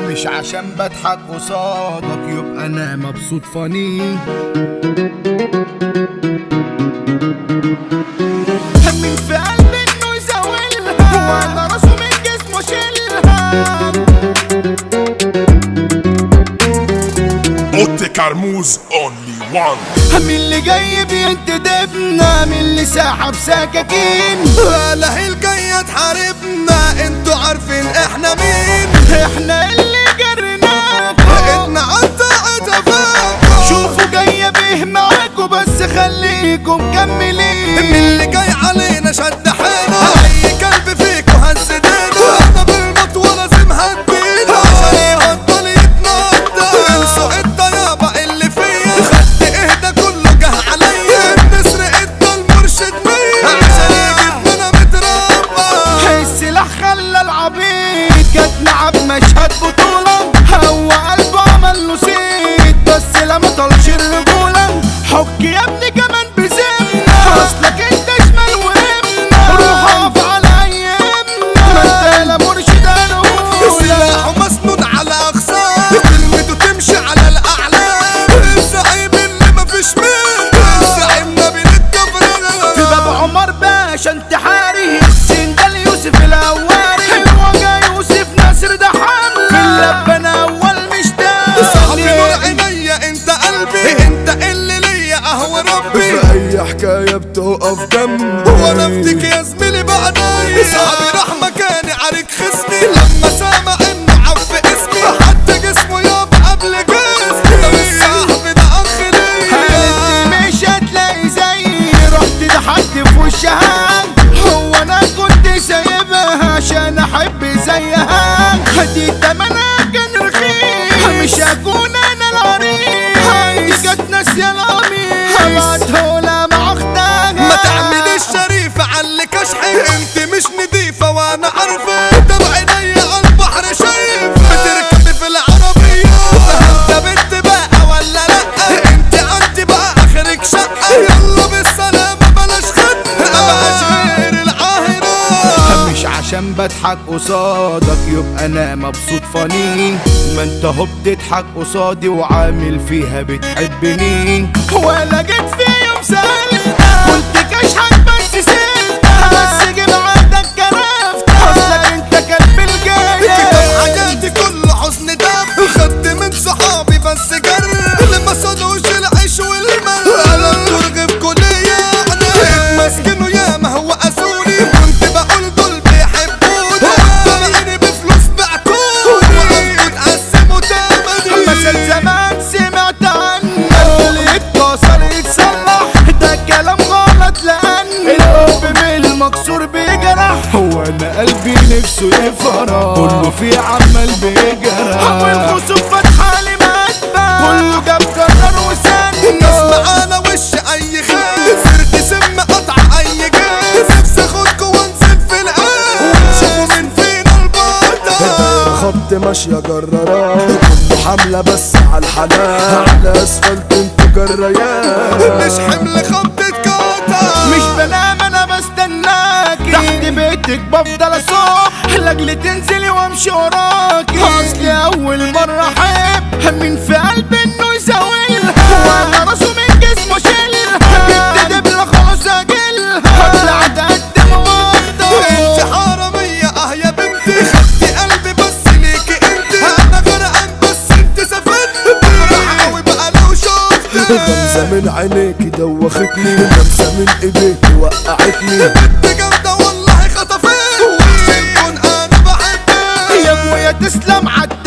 مش عشان بضحك قصادك يبقى انا مبسوط فاني. من في قلبي انه يزاولها وانا راسه من جسمه شيلها. اوتي كرموز اونلي وان. من اللي جاي بينتدبنا من اللي ساحب سكاكين. لا الجاية تحاربنا انتوا عارفين احنا مين. احنا اللي جرناكم احنا عالطاقة فاكم. شوفوا جاية بيه معاكم بس خليكم مكملين. من اللي جاي علينا شد حينا اي كلب فيكو هز دينا. انا بالمطوة لازم هدينا عشان يبطل يتنطط. انسوا الطيابة اللي فيا خدت اهدى كله جه عليا. النسر ادى المرشد مية عشان يجيب انا متربى. السلاح خلى العبيد كانت لعب مشهد بطولة. هو قلبه عمل له سيد بس لا مطلش الرجولة. حك يا ابني كمان بزمنا اصلك انت شمال وهمنا. روح اقف على ايامنا ما انت لا مرشد الاولى. سلاحه مسنود على اقسام كلمته تمشي على الاعلام. الزعيم اللي مفيش منه الزعيم نبيل الكفر. في باب عمر باشا انتحاري السن ده ليوسف الاواري. الوجع يوسف ناصر ده حمله في اللبن اول مش صاحبي نور ده. عينيا انت قلبي انت اللي ليا اهو ربي. في اي حكايه بتقف جنبي وانا افتك يا زميلي بعدي. صاحبي راح مكاني عليك خصمي لما سامع انه عف اسمي. حتى جسمه يابا قبل جسمي. لو الصاحب ده اخ ليا مش هتلاقي زيي رحت لحد في وشها. هو انا كنت سايبها عشان احب زيها. دي تمنها كان رخيص مش هكون انا العريس. دي كانت ناسيه القميص هبعتهولها مع اختها. ما تعمليش شريفة علي كشحي انت مش نضيفة وانا عارفة. تبع عينيا على البحر شايف بتركبي في العربية. انت بنت بقى ولا لا انت عندي بقى اخرك شقة. يلا بالسلامة بلاش خدمة ما بقاش غير العاهرة. مش عشان بضحك قصادك يبقى انا مبسوط فاني. ما انت هو بتضحك قصادي وعامل فيها بتحبني. ولا جيت في يوم سألتها قلت كشحك بس سيلتها. بس جيب عندك كرفت اصلك انت كلب الجاية. كتاب حياتي كله حزن دم. خدت من صحابي بس جر اللي ما صدوش العيش والمال. انا الترغب كلية انا مسكنه ياما هو اسوني. كنت بقول دول بيحبوني طالعيني بفلوس بعتوني. وقفوا تقسموا تمني مثل زمان سمعت عنه اللي يتكسر يتصلح. ده كلام غلط لان الحب من المكسور بيجرح. هو انا قلبي نفسه يفرح كله في عمال بيجرح. والخصوم فاتحه لي مدبر كله جاب قرار وسن. الناس معانا وش اي خير سرت سم قطع اي جيز. نفسي اخدكوا وانزل في القلب ونشوفوا مين فينا البطل. خبط ماشية جرارات كله حملة بس على الحلال. على اسفلت انتوا جريان مش حمل خبطة قطع. مش بنام انا بستناكي تحت بيتك بفضل اصوح لاجل تنزلي وامشي وراكي. اصلي اول مرة احب من في قلبي انه يزاولها. وانا راسه من جسمه شيلها. جبت دبلة خلاص اجيلها هطلع اتقدم واخطر. انت حرامية اه يا بنتي خدتي قلبي بس ليكي انت. انا غرقان بس انت سافرت بفرح قوي بقى لو شفت. غمزة من عينيكي دوختني غمزة من ايديكي وقعتني. بنت جامدة والله خطفتني وعشان كون انا بحبك. يا ابويا تسلم عالدنيا